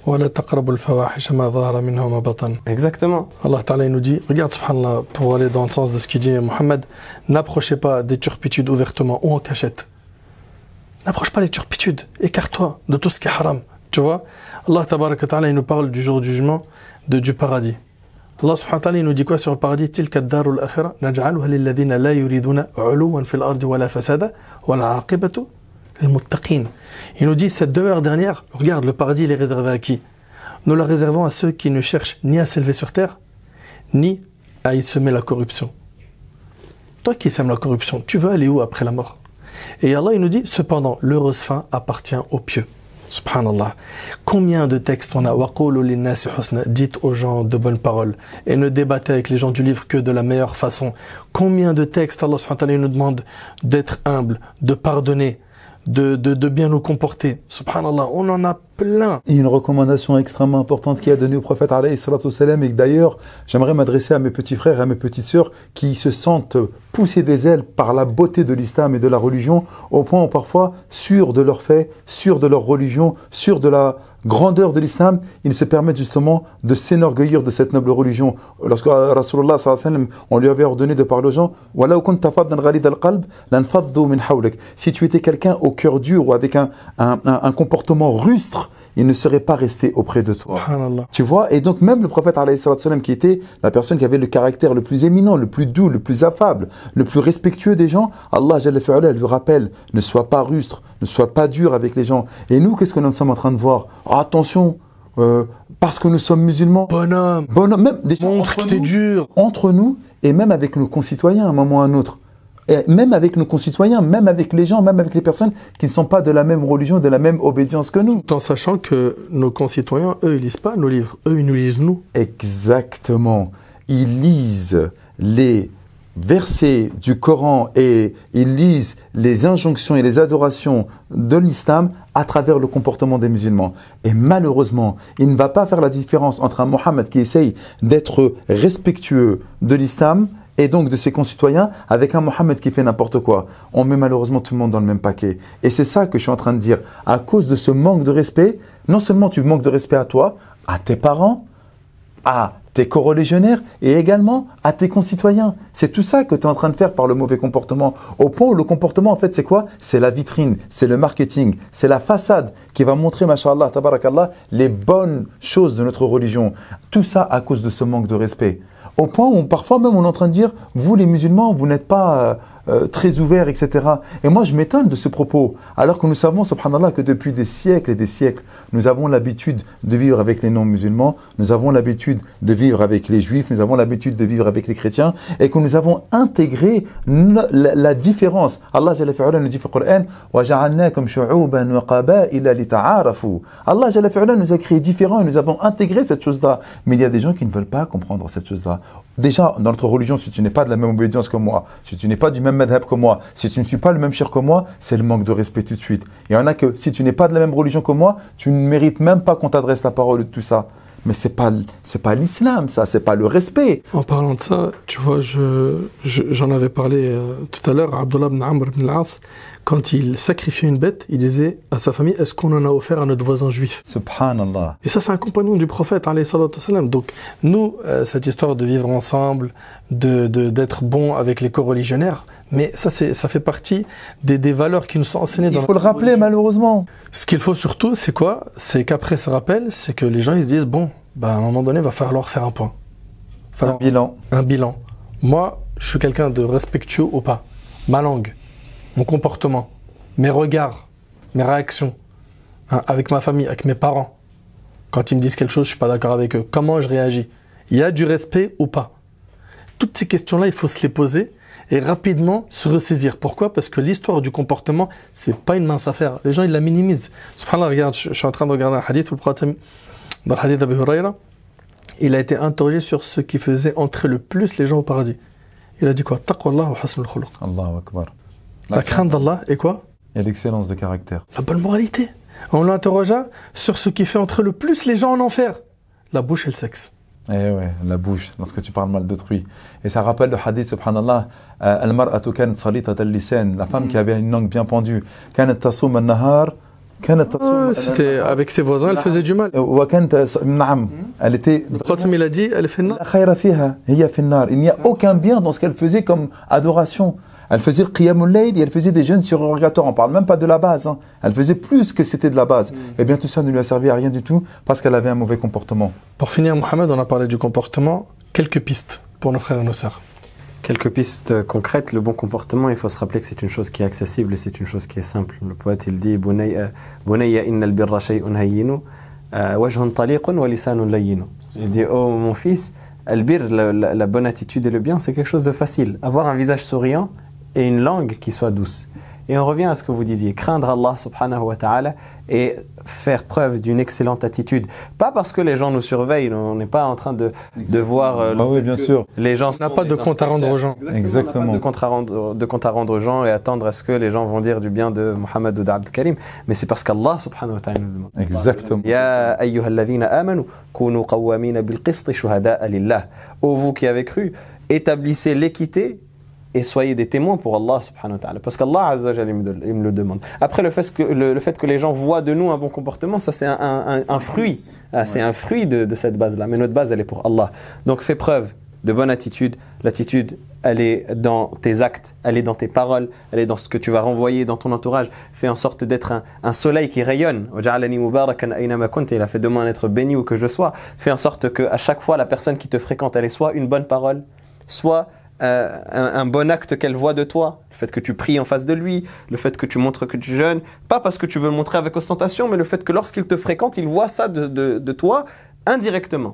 Exactement. Allah Ta'ala nous dit, regarde subhanallah, pour aller dans le sens de ce qu'il dit Mohammed, n'approchez pas des turpitudes ouvertement ou en cachette. N'approche pas les turpitudes. Écarte-toi de tout ce qui est haram. Tu vois, Allah Ta'ala, il nous parle du jour du jugement, de, du paradis. Allah subhanahu wa ta'ala, il nous dit quoi sur le paradis? Tilka ad-darul akhirah naj'aluha lil ladhina la yuriduna 'uluwan fil ardi wala fasada wal 'aqibatu lil muttaqin. Il nous dit cette demeure dernière, regarde, le paradis il est réservé à qui? Nous la réservons à ceux qui ne cherchent ni à s'élever sur terre, ni à y semer la corruption. Toi qui sèmes la corruption, tu veux aller où après la mort? Et Allah il nous dit cependant, l'heureuse fin appartient aux pieux. Subhanallah. Combien de textes on a? Waqulu linnasi husna, dites aux gens de bonnes paroles et ne débattez avec les gens du livre que de la meilleure façon. Combien de textes Allah subhanahu wa ta'ala nous demande d'être humble, de pardonner, de, de, de bien nous comporter. Subhanallah, on en a plein. Et une recommandation extrêmement importante qu'il a donnée au prophète alayhi salatu wassalam, et que d'ailleurs j'aimerais m'adresser à mes petits frères et à mes petites sœurs qui se sentent pousser des ailes par la beauté de l'islam et de la religion, au point où parfois, sûrs de leurs faits, sûrs de leur religion, sûrs de la grandeur de l'islam, ils se permettent justement de s'enorgueillir de cette noble religion. Lorsque Rasulullah sallallahu alayhi wa sallam, on lui avait ordonné de parler aux gens, si tu étais quelqu'un au cœur dur ou avec un, un, un, un comportement rustre, il ne serait pas resté auprès de toi. Tu vois, et donc même le prophète alayhi salatu wassalam, qui était la personne qui avait le caractère le plus éminent, le plus doux, le plus affable, le plus respectueux des gens, Allah Jalla fi'ala, elle lui rappelle, ne sois pas rustre, ne sois pas dur avec les gens. Et nous, qu'est-ce que nous sommes en train de voir? Oh, attention, euh, parce que nous sommes musulmans. Bonhomme. Bonhomme, même des gens montre que t'es dur. Entre nous, et même avec nos concitoyens à un moment ou à un autre. Et même avec nos concitoyens, même avec les gens, même avec les personnes qui ne sont pas de la même religion, de la même obédience que nous. Tout en sachant que nos concitoyens, eux, ils lisent pas nos livres. Eux, ils nous lisent nous. Exactement. Ils lisent les versets du Coran et ils lisent les injonctions et les adorations de l'islam à travers le comportement des musulmans. Et malheureusement, il ne va pas faire la différence entre un Mohammed qui essaye d'être respectueux de l'islam et donc de ses concitoyens, avec un Mohammed qui fait n'importe quoi. On met malheureusement tout le monde dans le même paquet. Et c'est ça que je suis en train de dire. À cause de ce manque de respect, non seulement tu manques de respect à toi, à tes parents, à tes coreligionnaires et également à tes concitoyens. C'est tout ça que tu es en train de faire par le mauvais comportement. Au point où le comportement, en fait, c'est quoi? C'est la vitrine, c'est le marketing, c'est la façade qui va montrer, mashallah, tabarakallah, les bonnes choses de notre religion. Tout ça à cause de ce manque de respect. Au point où parfois même on est en train de dire, vous les musulmans, vous n'êtes pas euh, euh, très ouverts, et cetera. Et moi je m'étonne de ce propos, alors que nous savons, subhanallah, que depuis des siècles et des siècles, nous avons l'habitude de vivre avec les non-musulmans, nous avons l'habitude de vivre avec les juifs, nous avons l'habitude de vivre avec les chrétiens, et que nous avons intégré la, la différence. Allah Jalla fi'ala nous dit dans le Coran, وَجَعَلْنَاكُمْ شُعُوبًا وَقَبَائِلَ لِتَعَارَفُوا. Allah Jalla fi'ala nous a créé différents et nous avons intégré cette chose-là. Mais il y a des gens qui ne veulent pas comprendre cette chose-là. Déjà, dans notre religion, si tu n'es pas de la même obédience que moi, si tu n'es pas du même madhab que moi, si tu ne suis pas le même shir que moi, c'est le manque de respect tout de suite. Il y en a que, si tu n'es pas de la même religion que moi, tu ne mérites même pas qu'on t'adresse la parole de tout ça. Mais c'est pas, c'est pas l'islam, ça, c'est pas le respect. En parlant de ça, tu vois, je, je, j'en avais parlé euh, tout à l'heure à Abdullah ibn Amr ibn al-As. Quand il sacrifiait une bête, il disait à sa famille, est-ce qu'on en a offert à notre voisin juif? Subhanallah. Et ça, c'est un compagnon du prophète, alayhi salatu wassalam. Donc, nous, euh, cette histoire de vivre ensemble, de, de, d'être bon avec les coreligionnaires, mais ça, c'est, ça fait partie des, des valeurs qui nous sont enseignées dans Il faut le rappeler, religion. Malheureusement. Ce qu'il faut surtout, c'est quoi? C'est qu'après ce rappel, c'est que les gens, ils se disent, bon, bah, à un moment donné, il va falloir faire un point. Faire un bilan. Un bilan. Moi, je suis quelqu'un de respectueux ou pas? Ma langue, mon comportement, mes regards, mes réactions, hein, avec ma famille, avec mes parents. Quand ils me disent quelque chose, je ne suis pas d'accord avec eux. Comment je réagis? Il y a du respect ou pas? Toutes ces questions-là, il faut se les poser et rapidement se ressaisir. Pourquoi? Parce que l'histoire du comportement, c'est pas une mince affaire. Les gens, ils la minimisent. Subhanallah, regarde, je, je suis en train de regarder un hadith où le prophète, dans le hadith d'Abu Huraira, il a été interrogé sur ce qui faisait entrer le plus les gens au paradis. Il a dit quoi? Taqwallah wa hasnul khuluq. Allahu akbar. La crainte d'Allah et quoi? Et l'excellence de caractère. La bonne moralité. On l'interrogea sur ce qui fait entrer le plus les gens en enfer. La bouche et le sexe. Eh ouais, la bouche, lorsque tu parles mal d'autrui. Et ça rappelle le hadith, subhanallah, al-mar'atu kanat salitat al-lisan, la femme qui avait une langue bien pendue. Kanat tasum al-nahar. Ah, c'était avec ses voisins, elle faisait du mal. Elle était. Le prophète il a dit, elle fait nar. Il n'y a aucun bien dans ce qu'elle faisait comme adoration. Elle faisait le qiyamul layl et elle faisait des jeûnes surrogatoires. On ne parle même pas de la base. Hein. Elle faisait plus que c'était de la base. Mm. Et bien tout ça ne lui a servi à rien du tout parce qu'elle avait un mauvais comportement. Pour finir, Mohamed, on a parlé du comportement. Quelques pistes pour nos frères et nos sœurs. Quelques pistes concrètes. Le bon comportement, il faut se rappeler que c'est une chose qui est accessible et c'est une chose qui est simple. Le poète, il dit Bunayya innal birra shay'un hayyinu wajhun taliqun wa lisanun layyinu. Il dit, oh mon fils, al-bir, la, la, la bonne attitude et le bien, c'est quelque chose de facile. Avoir un visage souriant et une langue qui soit douce. Et on revient à ce que vous disiez, craindre Allah subhanahu wa ta'ala et faire preuve d'une excellente attitude. Pas parce que les gens nous surveillent, on n'est pas en train de, de voir euh, ah oui, bien sûr. les gens... On n'a pas de compte à rendre aux gens. Exactement. On n'a pas de compte à rendre, de compte à rendre aux gens et attendre à ce que les gens vont dire du bien de Mohammed ou d'Abd Karim. Mais c'est parce qu'Allah subhanahu wa ta'ala nous demande. Exactement. Ya ayyuhalladhina amanu kunu qawwamina bil qisti shuhada'a lillah. Ô vous qui avez cru, établissez l'équité et soyez des témoins pour Allah subhanahu wa ta'ala. Parce qu'Allah azza wa jalla, il me le demande. Après, le fait que, le, le fait que les gens voient de nous un bon comportement, ça c'est un, un, un fruit. Ah, c'est un fruit de, de cette base-là. Mais notre base, elle est pour Allah. Donc fais preuve de bonne attitude. L'attitude, elle est dans tes actes, elle est dans tes paroles, elle est dans ce que tu vas renvoyer dans ton entourage. Fais en sorte d'être un, un soleil qui rayonne. Il a fait de moi un être béni où que je sois. Fais en sorte qu'à chaque fois, la personne qui te fréquente, elle ait soit une bonne parole, soit Euh, un, un bon acte qu'elle voit de toi, le fait que tu pries en face de lui, le fait que tu montres que tu jeûnes, pas parce que tu veux le montrer avec ostentation, mais le fait que lorsqu'il te fréquente, il voit ça de, de, de toi indirectement.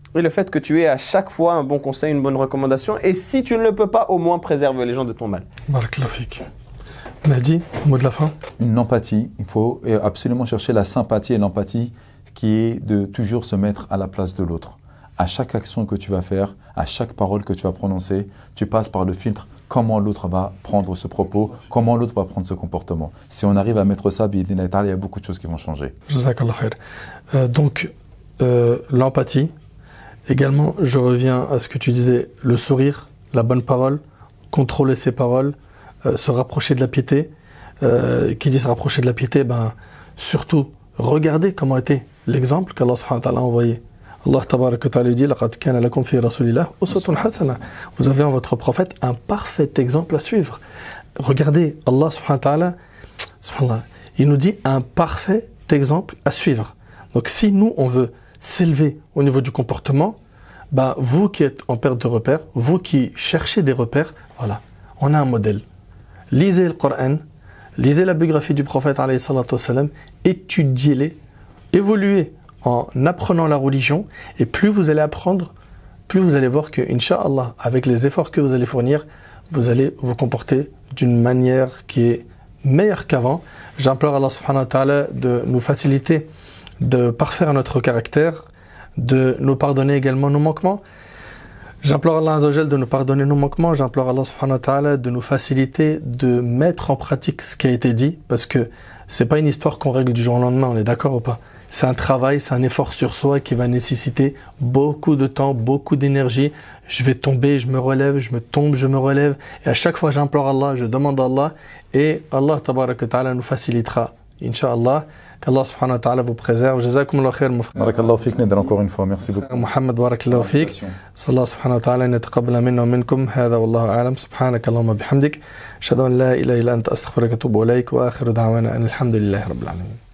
et le fait que tu aies à chaque fois un bon conseil, une bonne recommandation, et si tu ne le peux pas, au moins préserve les gens de ton mal. Barakallahu fik. Mehdi, mot de la fin. Une empathie, il faut absolument chercher la sympathie et l'empathie qui est de toujours se mettre à la place de l'autre. À chaque action que tu vas faire, à chaque parole que tu vas prononcer, tu passes par le filtre comment l'autre va prendre ce propos, comment l'autre va prendre ce comportement. Si on arrive à mettre ça, il y a beaucoup de choses qui vont changer. Jazakallah khair. Euh, donc, euh, l'empathie. Également, je reviens à ce que tu disais, le sourire, la bonne parole, contrôler ses paroles, euh, se rapprocher de la piété. Euh, qui dit se rapprocher de la piété, ben, surtout, regardez comment était l'exemple qu'Allah subhanahu wa ta'ala a envoyé. Allah tabaraka wa ta'ala dit laqad kana lakum fi rasulillah uswatun hasana. Vous avez en votre prophète un parfait exemple à suivre. Regardez, Allah subhanahu wa ta'ala, subhanallah, il nous dit un parfait exemple à suivre. Donc si nous on veut s'élever au niveau du comportement, bah vous qui êtes en perte de repères, vous qui cherchez des repères, voilà, on a un modèle. Lisez le Coran, lisez la biographie du prophète alayhi salatu wassalam, étudiez-les, évoluez en apprenant la religion, et plus vous allez apprendre, plus vous allez voir que, Inch'Allah, avec les efforts que vous allez fournir, vous allez vous comporter d'une manière qui est meilleure qu'avant. J'implore Allah subhanahu wa ta'ala de nous faciliter, de parfaire notre caractère, de nous pardonner également nos manquements. J'implore Allah Azza wa Jal de nous pardonner nos manquements. J'implore Allah subhanahu wa ta'ala de nous faciliter, de mettre en pratique ce qui a été dit, parce que c'est pas une histoire qu'on règle du jour au lendemain, on est d'accord ou pas? C'est un travail, c'est un effort sur soi qui va nécessiter beaucoup de temps, beaucoup d'énergie. Je vais tomber, je me relève, je me tombe, je me relève. Et à chaque fois, j'implore Allah, je demande à Allah. Et Allah, tabaraka ta'ala, nous facilitera. Inch'Allah, qu'Allah subhanahu wa ta'ala vous préserve. Jazakumullah khair, mon frère. Barakallahu fik, Nader, encore une fois. Merci beaucoup. Muhammad, barakallahu fik. Sallallahu subhanahu wa ta'ala, yataqabbala minna wa minkum. Hada wallahu a'lam. Subhanaka Allahumma bihamdik. Ashhadu an la ilaha illa anta astaghfiruka wa atubu ilayk. Wa akhiru da'wana alhamdulillahi rabbil alamin.